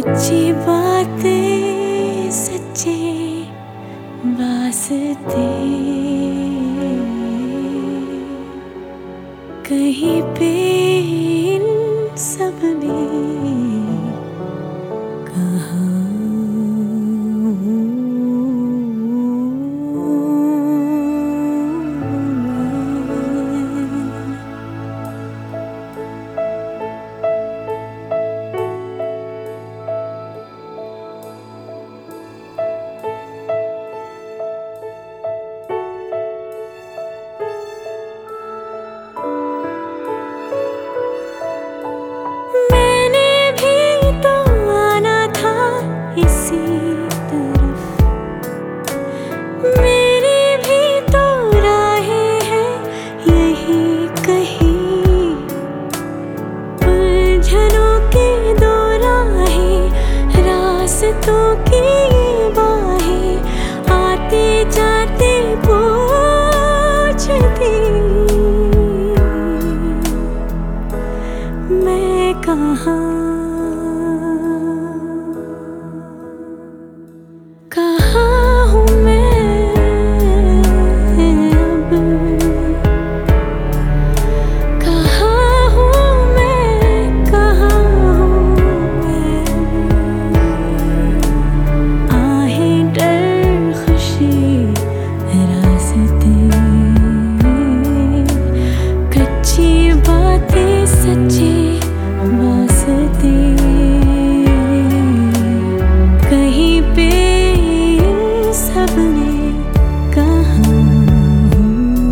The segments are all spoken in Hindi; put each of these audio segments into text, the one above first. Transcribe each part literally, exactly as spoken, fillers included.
कच्ची बातें सच्चे वास्ते कहीं पे इन सब ने कहा। रास्तों की बाहें आते जाते पूछती मैं कहाँ कहाँ हूँ मैं अब, कहाँ हूँ मैं, कहाँ हूँ मैं। आहें डर खुशी रास्ते कच्ची बातें सच्चे वास्ते कहीं पे सबने कहा हूँ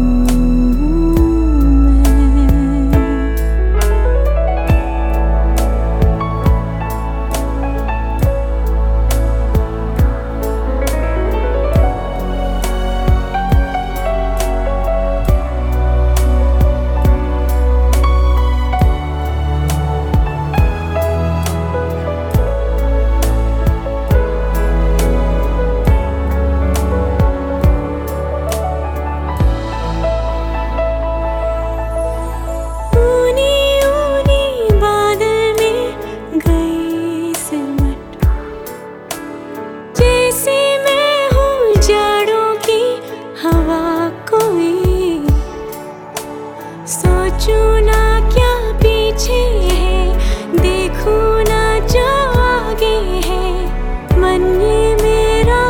सोचूं ना क्या पीछे है, देखूं ना जो आगे है। मन ये मेरा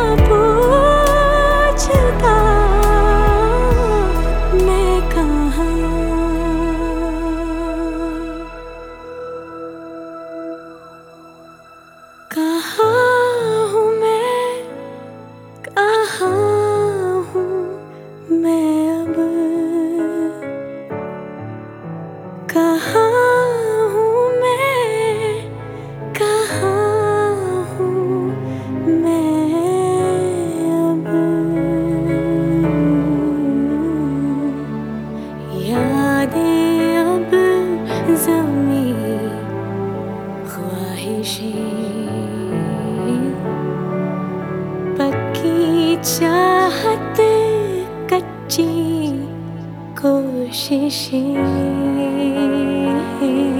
पूछता मैं कहाँ कहाँ हूँ मैं, कहाँ हूँ मैं अब, कहाँ हूँ मैं, कहाँ हूँ मैं अब। यादें अब ज़मीं ख्वाहिशें पक्की चाहत कच्ची कोशिशें।